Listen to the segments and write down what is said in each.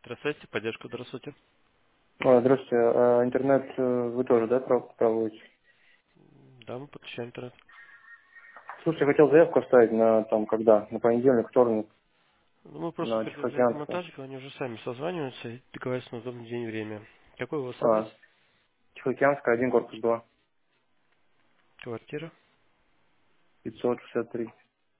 Здравствуйте, поддержку, здравствуйте. Здравствуйте. Интернет вы тоже, да, проводите? Да, мы подключаем интернет. Слушайте, я хотел заявку оставить на там когда? На понедельник, вторник, Ну, мы просто на передаем заявку Тихоокеанскую. монтажнику, они уже сами созваниваются и договариваются на удобный день и время. Какой у вас адрес? А, Тихоокеанская, 1, корпус 2, Квартира? 563.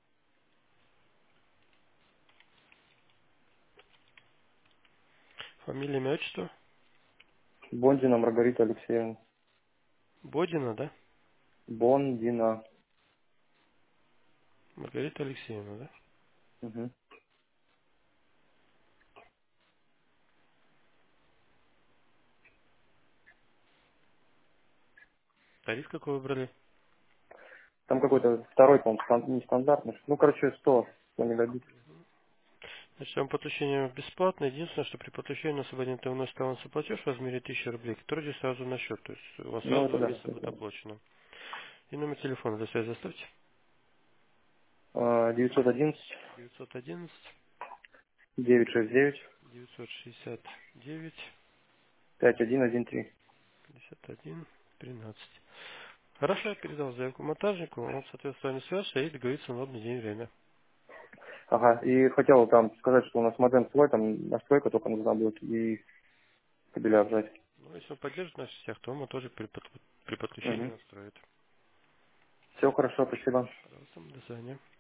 Фамилия, имя, отчество? Бондина Маргарита Алексеевна. Бодина, да? Бондина. Маргарита Алексеевна, да? Угу. Тариф какой выбрали? Там какой-то второй, по-моему, нестандартный. Ну, короче, 100 мегабит. Значит, вам подключение бесплатно. Единственное, что при подключении у нас абонента вносит авансовый платеж в размере 1000 рублей, который идет сразу на счет. То есть у вас Ну, сразу это 2 да. месяца будет оплачено. И номер телефона для связи заставьте. 911 911 969 969 5113. 51 13. Хорошо, я передал заявку монтажнику, он, соответственно, с вами свяжется и договорится на удобный день и время. Ага, и хотел там сказать, что у нас модем свой, там настройка только нужна будет, и кабеля обжать. Ну, если он поддержит наш сетях, то он тоже при подключении Угу. настроит. Все хорошо, спасибо. Пожалуйста, до свидания.